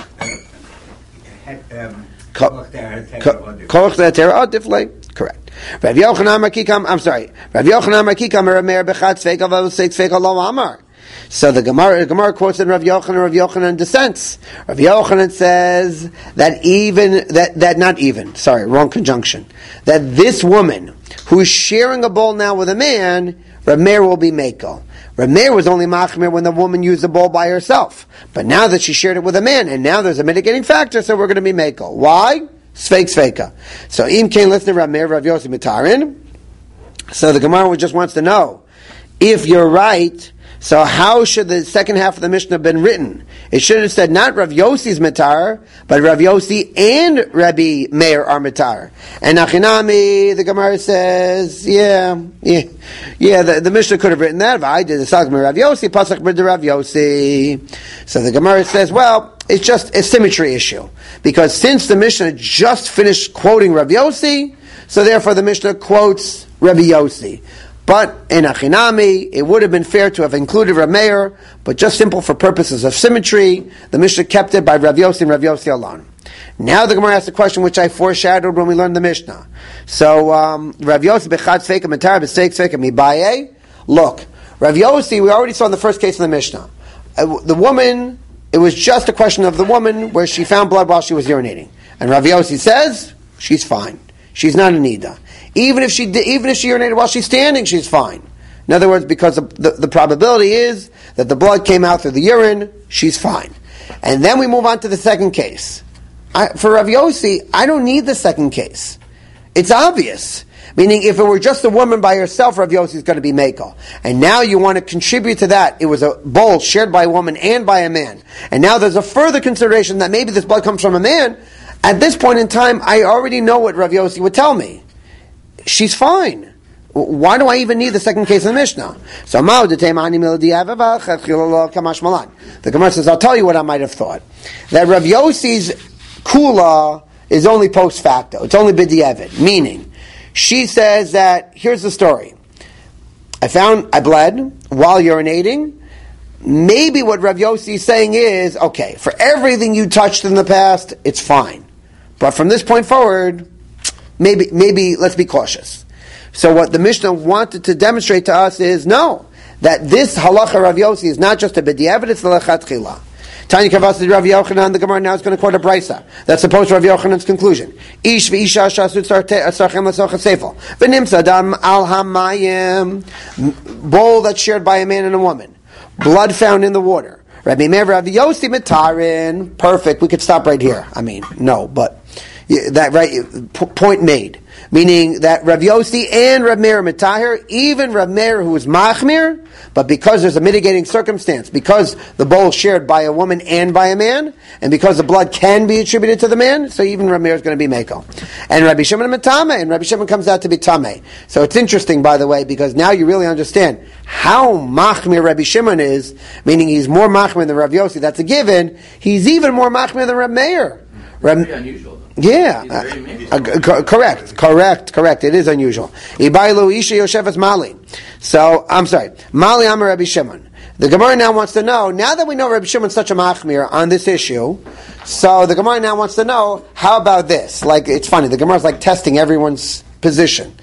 um, korach de'atera adif, correct. Rav Yochanan Makikam, I'm sorry. Rav Yochanan Makikam Rav Meir bechad tzveika v'avosek tzveika lo amar. So the Gemara, the Gemara quotes in Rav Yochanan, Rav Yochanan dissents. Rav Yochanan says that even, that, that not even, sorry, wrong conjunction, that this woman who's sharing a bowl now with a man, Rav Meir will be mekel. Rav Meir was only machmir when the woman used the bowl by herself. But now that she shared it with a man, and now there's a mitigating factor, so we're going to be mekel. Why? Sveik sveika. So im kain listen to Rav Meir, Rav Yossi mitarin. So the Gemara just wants to know, if you're right, so how should the second half of the Mishnah have been written? It should have said not Rav Yossi's matar, but Rav Yossi and Rabbi Meir are matar. And Achinami, the Gemara says, yeah, yeah, yeah. The, the Mishnah could have written that. I did the Sagma Rav Yossi, Pasach B'd Rav Yossi. So the Gemara says, well, it's just a symmetry issue because since the Mishnah just finished quoting Rav Yossi, so therefore the Mishnah quotes Rabbi Yossi. But in Achinami, it would have been fair to have included Rav Meir, but just simple for purposes of symmetry, the Mishnah kept it by Rav Yossi and Rav Yossi alone. Now the Gemara asks a question which I foreshadowed when we learned the Mishnah. So, um, Rav Yossi bechad tzveika matar b'steik tzveika mibaye. Look, Rav Yossi, we already saw in the first case of the Mishnah. Uh, the woman, it was just a question of the woman where she found blood while she was urinating. And Rav Yossi says, she's fine. She's not a nida. Even if she did, even if she urinated while she's standing, she's fine. In other words, because the, the, the probability is that the blood came out through the urine, she's fine. And then we move on to the second case. I, for Rav Yossi, I don't need the second case. It's obvious. Meaning, if it were just a woman by herself, Rav Yossi is going to be mekel. And now you want to contribute to that. It was a bowl shared by a woman and by a man. And now there's a further consideration that maybe this blood comes from a man. At this point in time, I already know what Rav Yossi would tell me. She's fine. Why do I even need the second case of the Mishnah? So, the Gemara says, I'll tell you what I might have thought. That Rav Yossi's kula is only post facto. It's only b'di'evid. Meaning, she says that, here's the story. I found, I bled while urinating. Maybe what Rav Yossi is saying is, okay, for everything you touched in the past, it's fine. But from this point forward, maybe, maybe let's be cautious. So what the Mishnah wanted to demonstrate to us is, no, that this halacha Rav Yossi is not just a b'di'evid, it's the lechatchila. Tanya Kavasa Rav Yochanan, the Gemara now is going to quote a brisa that supports Rav Yochanan's conclusion. Ish v'isha shasut sarchem l'socha seifel v'nimsa dam al hamayim, bowl that's shared by a man and a woman, blood found in the water. Rabbi Meir Rav Yossi mitarin. Perfect. We could stop right here. I mean, no, but that right p- point made. Meaning that Rav Yossi and Rav Meir Mitahir, even Rav Meir who is Machmir, but because there's a mitigating circumstance, because the bowl is shared by a woman and by a man, and because the blood can be attributed to the man, so even Rav Meir is going to be Meko. And Rabbi Shimon Mitame, and Rabbi Shimon comes out to be Tameh. So it's interesting, by the way, because now you really understand how Machmir Rabbi Shimon is, meaning he's more Machmir than Rav Yossi, that's a given. He's even more Machmir than Rav Meir. Very unusual. Yeah, uh, uh, co- correct, correct, correct. It is unusual. Ibailu isha yoshevas mali. So I'm sorry, mali amar Rabbi Shimon. The Gemara now wants to know. Now that we know Rabbi Shimon's such a machmir on this issue, so the Gemara now wants to know, how about this? Like, it's funny. The Gemara is like testing everyone's position.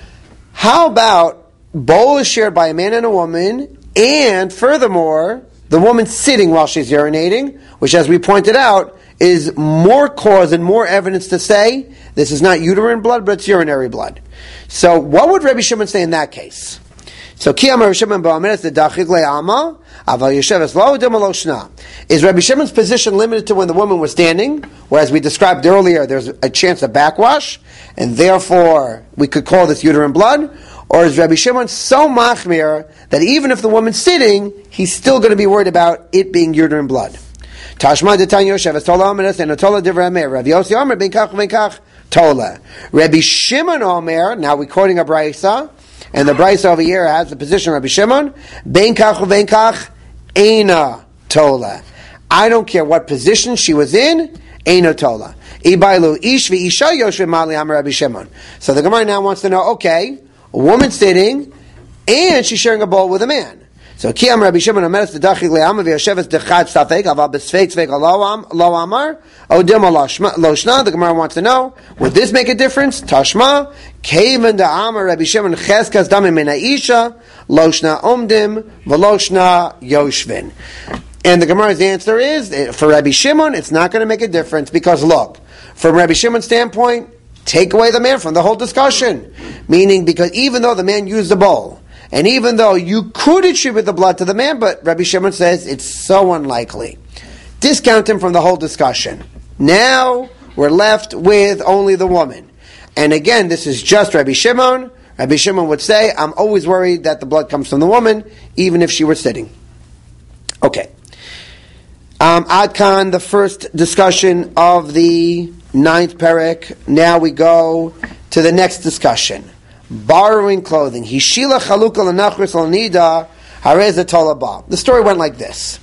How about bowl is shared by a man and a woman, and furthermore, the woman sitting while she's urinating, which, as we pointed out, is more cause and more evidence to say this is not uterine blood, but it's urinary blood. So what would Rabbi Shimon say in that case? So Kiyam Rabbi Shimon ba'ameres the dachig le'ama aval yesheves lo dem lo shna. Is Rabbi Shimon's position limited to when the woman was standing, whereas we described earlier there's a chance of backwash, and therefore we could call this uterine blood? Or is Rabbi Shimon so machmir that even if the woman's sitting, he's still going to be worried about it being uterine blood? Tashma de Tanya Yosheves Tola Omeres and Tola Divrei Meir. Rabbi Yossi Omer ben Kach ben Kach Tola. Rabbi Shimon Omer. Now we're quoting a brisa, and the brisa over here has the position of Rabbi Shimon ben Kach ben Kach Eina Tola. I don't care what position she was in. Eina Tola. Ibailu Ish v'Isha Yoshve Mali Amar Rabbi Shimon. So the Gemara now wants to know. Okay, a woman sitting, and she's sharing a bowl with a man. So Kiyam Rabbi Shimon Omeres the Dachig le'ama v'Yosheves dechad stafek aval b'sfeik tzveik lo amar odim lo shna. The Gemara wants to know, would this make a difference? Tashma keven da'amar Rabbi Shimon cheskas damim min ha'isha lo shna omdim v'lo shna yoshvin. And the Gemara's answer is, for Rabbi Shimon, it's not going to make a difference, because look, from Rabbi Shimon's standpoint, take away the man from the whole discussion. Meaning, because even though the man used the bowl, and even though you could attribute the blood to the man, but Rabbi Shimon says it's so unlikely. Discount him from the whole discussion. Now we're left with only the woman. And again, this is just Rabbi Shimon. Rabbi Shimon would say, I'm always worried that the blood comes from the woman, even if she were sitting. Okay. Um, Adkan, the first discussion of the ninth perek. Now we go to the next discussion. Borrowing clothing. Hishila chaluka l'nachris l'nida hareza tolaba. The story went like this.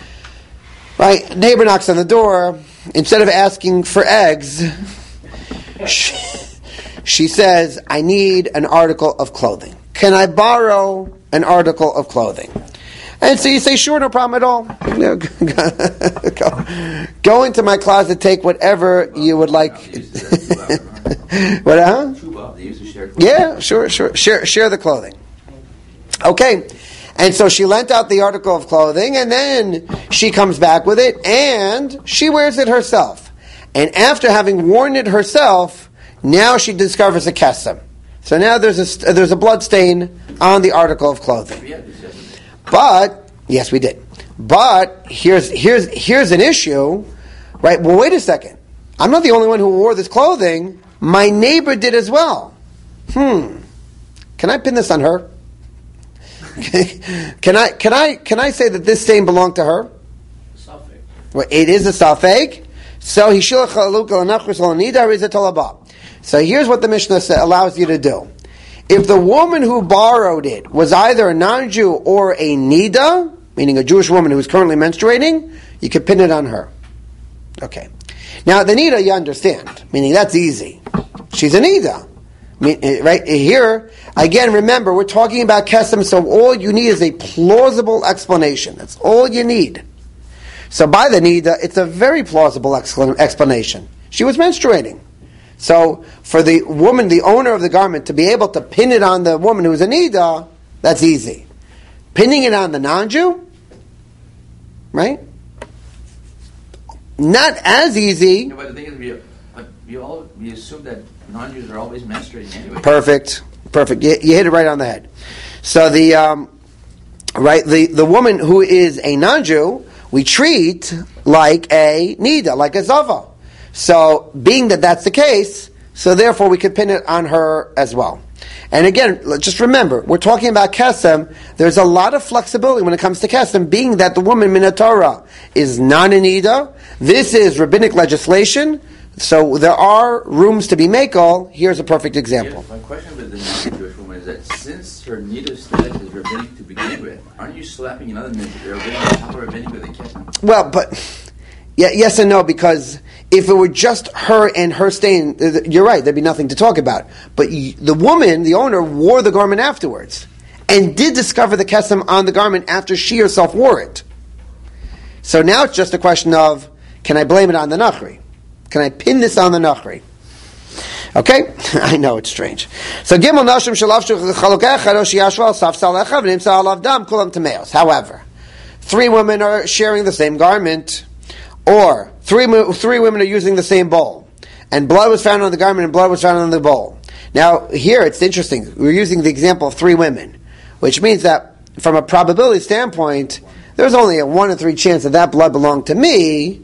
Right, neighbor knocks on the door. Instead of asking for eggs, she, she says, "I need an article of clothing. Can I borrow an article of clothing?" And so you say, "Sure, no problem at all. go, go into my closet, take whatever you would like." What? Huh? Yeah, sure, sure. Share, share the clothing. Okay. And so she lent out the article of clothing, and then she comes back with it, and she wears it herself. And after having worn it herself, now she discovers a kesem. So now there's a, there's a blood stain on the article of clothing. But, yes, we did. But here's here's here's an issue, right? Well, wait a second. I'm not the only one who wore this clothing. My neighbor did as well. Hmm. Can I pin this on her? can I can I can I say that this stain belonged to her? Safek. Well, it is a safek. So he shilach halukah l'nachris l'nida rizat talabah. So here's what the Mishnah allows you to do. If the woman who borrowed it was either a non-Jew or a nida, meaning a Jewish woman who is currently menstruating, you can pin it on her. Okay. Now the nida you understand, meaning that's easy. She's a nida. I mean, right here, again, remember, we're talking about kesem, so all you need is a plausible explanation. That's all you need. So by the nida, it's a very plausible explanation. She was menstruating. So for the woman, the owner of the garment, to be able to pin it on the woman who's a nida, that's easy. Pinning it on the non-Jew, right? Not as easy. No, but the thing is, we, but we all we assume that non-Jews are always menstruating anyway. Perfect, perfect. You, you hit it right on the head. So the um, right the, the woman who is a non-Jew, we treat like a nida, like a zava. So being that that's the case, so therefore we could pin it on her as well. And again, just remember, we're talking about kesem. There's a lot of flexibility when it comes to kesem, being that the woman minatorah is not an nida. This is rabbinic legislation. So there are rooms to be makel. Here's a perfect example. Yeah, my question with the non-Jewish woman is that since her nida status is rabbinic to begin with, aren't you slapping another rabbinic on top of rabbinic with a kesem? Well, but yeah, yes and no, because if it were just her and her stain, you're right, there'd be nothing to talk about. But the woman, the owner, wore the garment afterwards and did discover the kesem on the garment after she herself wore it. So now it's just a question of, can I blame it on the nachri? Can I pin this on the nachri? Okay? I know it's strange. So Gimel Nashim Shalavshu Chalukech Haroshi Yashval Safsal Echav Nimsa Alav Dam Kulam Tameos. However, three women are sharing the same garment, or three three women are using the same bowl, and blood was found on the garment and blood was found on the bowl. Now, here it's interesting. We're using the example of three women, which means that from a probability standpoint, there's only a one in three chance that that blood belonged to me,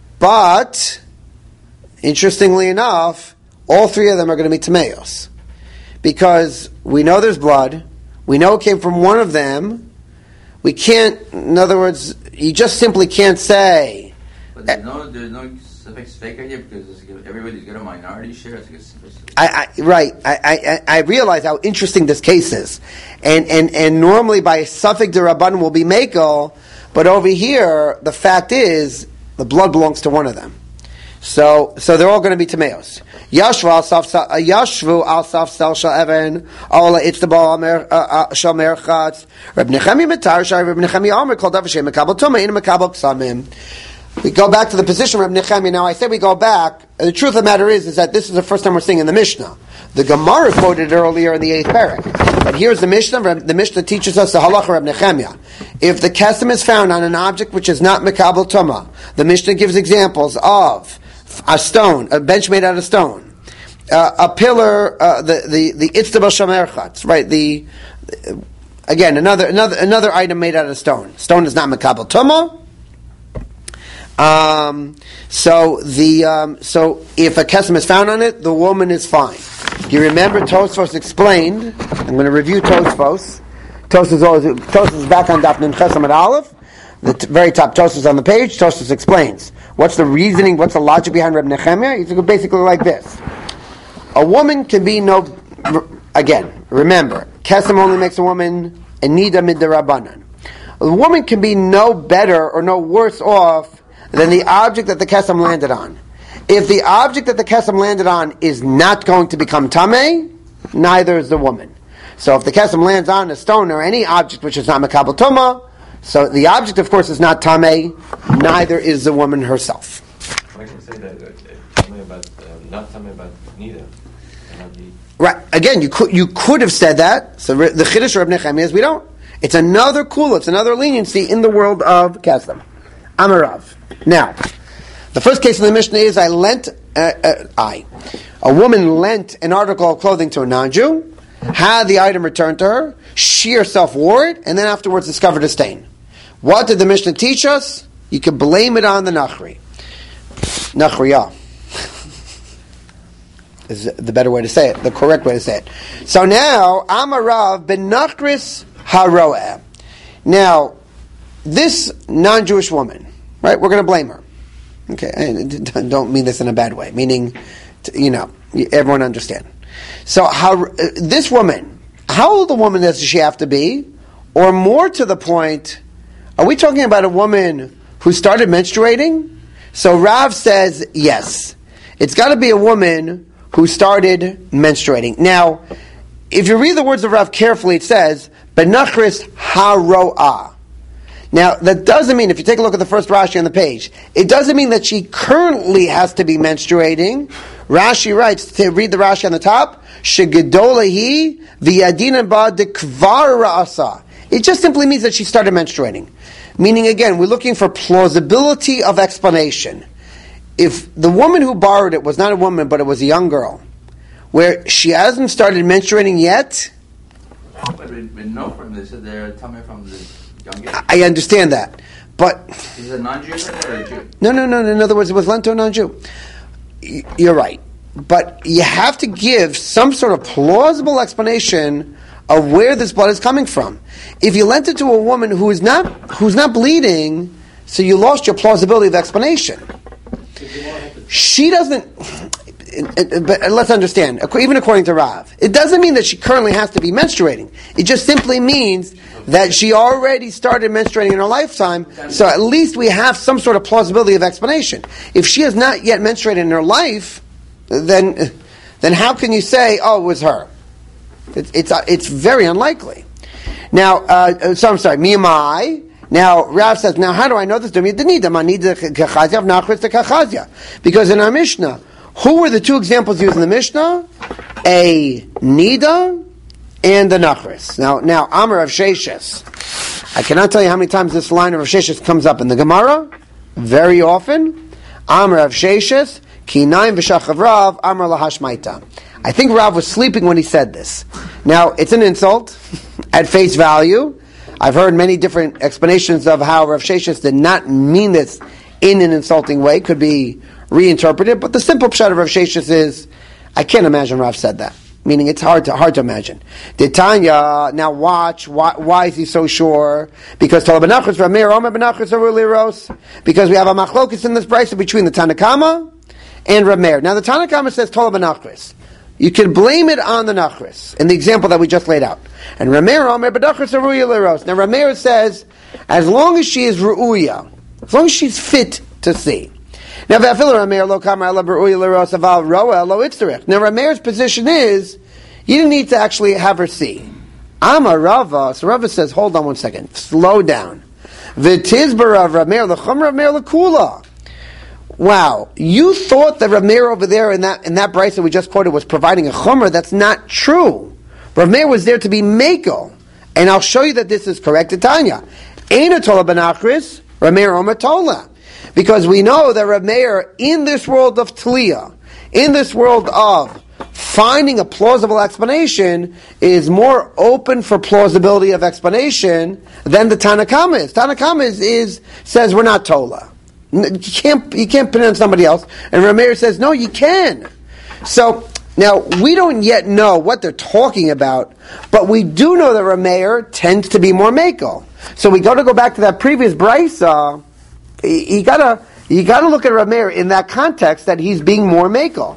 but interestingly enough, all three of them are going to be tameos. Because we know there's blood, we know it came from one of them, we can't, in other words, you just simply can't say. But there's no, there's no suffix faker here because everybody's got a minority share. It's like a, I, I, right, I, I, I realize how interesting this case is. And, and, and normally by suffix de rabban will be makel, but over here, the fact is, the blood belongs to one of them. So, so they're all going to be tameos. Yashvu al saf yashvu al saf sel shel even ola itztabal shel merchatz. Reb Nechemi metar shay Reb Nechemi Omer called avshem mekabel tuma in mekabel psamim. We go back to the position of Reb Nechemi. Now I say we go back. The truth of the matter is, is that this is the first time we're seeing in the Mishnah. The Gemara quoted earlier in the eighth parak. But here's the Mishnah. The Mishnah teaches us the halacha Reb Nechemia. If the kesem is found on an object which is not mekabel tuma, the Mishnah gives examples of a stone, a bench made out of stone, uh, a pillar, uh, the the the itztabel shamerchatz, right? The again another another another item made out of stone. Stone is not mekabel tuma. Um, so the um, so if a kesem is found on it, the woman is fine. You remember Tosfos explained. I'm going to review Tosfos. Tosfos always Tosfos is back on Daf Nun Chesam at Aleph. The t- very top Tosfos on the page. Tosfos explains what's the reasoning, what's the logic behind Reb Nechemia. It's basically like this: a woman can be no. Again, remember, kesem only makes a woman a nida mid derabanan. A woman can be no better or no worse off than the object that the kesem landed on. If the object that the kesem landed on is not going to become tameh, neither is the woman. So if the kesem lands on a stone or any object which is not mekabel tuma, so the object, of course, is not tameh, neither is the woman herself. I can say that uh, tameh about uh, not tameh about neither. Right. Again, you could you could have said that. So the chiddush of Reb Nechemia is we don't. It's another cool. It's another leniency in the world of kesem. Amarav. Now, the first case in the Mishnah is I lent, uh, uh, I, a woman lent an article of clothing to a non-Jew, had the item returned to her, she herself wore it, and then afterwards discovered a stain. What did the Mishnah teach us? You can blame it on the Nachri. Nachriya is the better way to say it, the correct way to say it. So now, Amarav ben Nachris haroeh. Now, this non-Jewish woman, right, we're going to blame her. Okay, and don't mean this in a bad way. Meaning, you know, everyone understand. So how this woman, how old a woman does she have to be? Or more to the point, are we talking about a woman who started menstruating? So Rav says yes. It's got to be a woman who started menstruating. Now, if you read the words of Rav carefully, it says, Benachris haro'ah. Now, that doesn't mean, if you take a look at the first Rashi on the page, it doesn't mean that she currently has to be menstruating. Rashi writes, to read the Rashi on the top, Shegedolahi v'yadina ba dekvar ra'asa. It just simply means that she started menstruating. Meaning, again, we're looking for plausibility of explanation. If the woman who borrowed it was not a woman, but it was a young girl, where she hasn't started menstruating yet... But we, we know from this that they're coming from the young age. I understand that. But... Is it a non-Jew or a Jew? No, no, no. In other words, it was lent to a non-Jew. You're right. But you have to give some sort of plausible explanation of where this blood is coming from. If you lent it to a woman who is not who's not bleeding, so you lost your plausibility of explanation. She doesn't... But let's understand, even according to Rav, it doesn't mean that she currently has to be menstruating. It just simply means that she already started menstruating in her lifetime, so at least we have some sort of plausibility of explanation. If she has not yet menstruated in her life, then then how can you say, oh, it was her? It's it's, it's very unlikely. Now, uh, so I'm sorry, Miyamai. Now, Rav says, now how do I know this? Because in our Mishnah, who were the two examples used in the Mishnah? A Nida and the Nachris. Now, now Amar of Sheshes. I cannot tell you how many times this line of Sheshes comes up in the Gemara. Very often. Amar of Sheshes, Kinaim v'shachav Rav, Amar lahashmaita. I think Rav was sleeping when he said this. Now, it's an insult at face value. I've heard many different explanations of how Rav Sheshes did not mean this in an insulting way. Could be reinterpreted, but the simple pshat of Rav Sheshes is, I can't imagine Rav said that. Meaning, it's hard to hard to imagine. Did Tanya now watch? Why, why is he so sure? Because Tola Benachos Rameir Omer Benachos Aruliros. Because we have a machlokes in this brayso between the Tanakama and Rameir. Now, the Tanakama says Tola Benachos. You can blame it on the Nachris in the example that we just laid out. And Rameir Omer Benachos Aruliros. Now, Rameir says, as long as she is ru'uya, as long as she's fit to see. Now, Rameir's position is, you didn't need to actually have her see. Amar Rava, so Rava says, hold on one second, slow down. V'tizbara Rameir l'chum Rameir l'kula. Wow, you thought that Rameir over there in that in that brayso that we just quoted was providing a chumrah. That's not true. Rameir was there to be mekel, and I'll show you that this is correct. Tanya, Eina tola benachris Rameir omer tola. Because we know that Rav Meir, in this world of Tliya, in this world of finding a plausible explanation, is more open for plausibility of explanation than the Tanakama is. Tanakama is, is says we're not Tola. You can't you can't put it on somebody else. And Rav Meir says, no, you can. So, now, we don't yet know what they're talking about, but we do know that Rav Meir tends to be more Mekel. So we got to go back to that previous brayso. You gotta, you gotta look at Rameir in that context that he's being more mekel.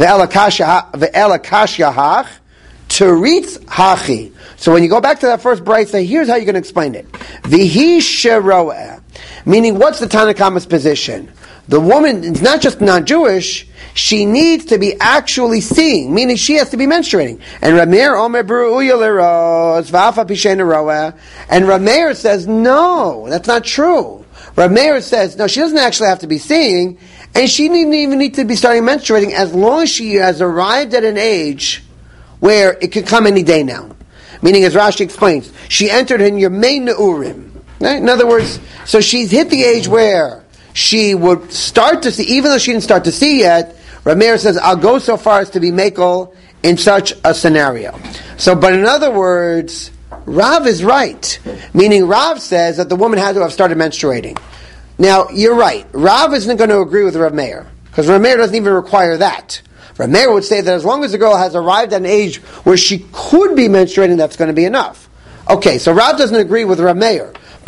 Ve'elakashya teritz hachi. So when you go back to that first brayso, here's how you're going to explain it. V'hi sheroeh, meaning what's the Tanakama's position? The woman is not just non-Jewish; she needs to be actually seeing, meaning she has to be menstruating. And Rameir omer beru'uya leros v'afa pishena roeh. And Rameir says, no, that's not true. Rav Meir says, no, she doesn't actually have to be seeing, and she didn't even need to be starting menstruating as long as she has arrived at an age where it could come any day now. Meaning, as Rashi explains, she entered in Yemei Neurim. Right? In other words, so she's hit the age where she would start to see, even though she didn't start to see yet, Rav Meir says, I'll go so far as to be mekel in such a scenario. So, but in other words, Rav is right. Meaning Rav says that the woman had to have started menstruating. Now, you're right. Rav isn't going to agree with Rav Meir, because Rav Meir doesn't even require that. Rav Meir would say that as long as the girl has arrived at an age where she could be menstruating, that's going to be enough. Okay, so Rav doesn't agree with Rav Meir,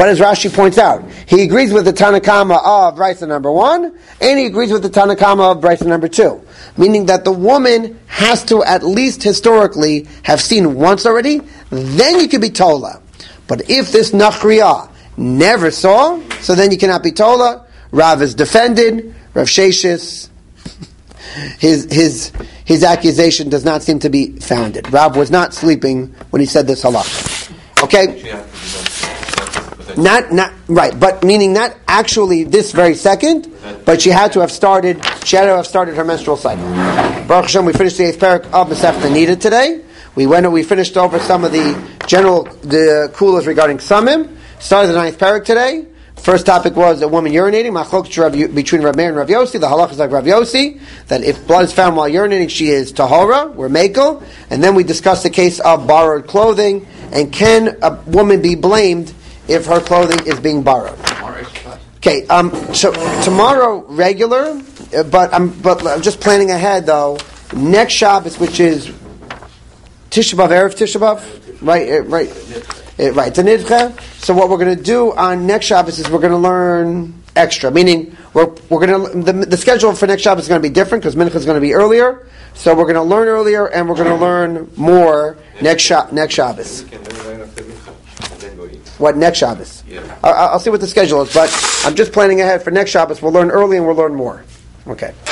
But as Rashi points out, he agrees with the Tanakama of Brisa number one, and he agrees with the Tanakama of Brisa number two. Meaning that the woman has to at least historically have seen once already, then you can be Tola. But if this Nachriya never saw, so then you cannot be Tola. Rav is defended. Rav Sheshis, his his his accusation does not seem to be founded. Rav was not sleeping when he said this halakha. Okay? She has to be done. Not not right, but meaning not actually this very second, but she had to have started. She had to have started her menstrual cycle. Baruch Hashem, we finished the eighth parak of Masechta Nida today. We went and we finished over some of the general the kulas regarding samim. Started the ninth parak today. First topic was a woman urinating. Machlok between Rav Meir and Rav Yossi. The halach is like Rav Yossi, that if blood is found while urinating, she is tahora. We're mekel. And then we discussed the case of borrowed clothing. And can a woman be blamed if her clothing is being borrowed? Okay. Um. So tomorrow regular, uh, but I'm but I'm just planning ahead though. Next Shabbos, which is Tisha B'av, Erev Tisha B'av, right? Uh, right. Uh, right. It's a nidcha. So what we're going to do on next Shabbos is we're going to learn extra. Meaning we're we're going to the, the schedule for next Shabbos is going to be different because Mincha is going to be earlier. So we're going to learn earlier and we're going to learn more next Sha- next Shabbos. What next Shabbos? Yeah. I'll, I'll see what the schedule is, but I'm just planning ahead for next Shabbos. We'll learn early and we'll learn more. Okay.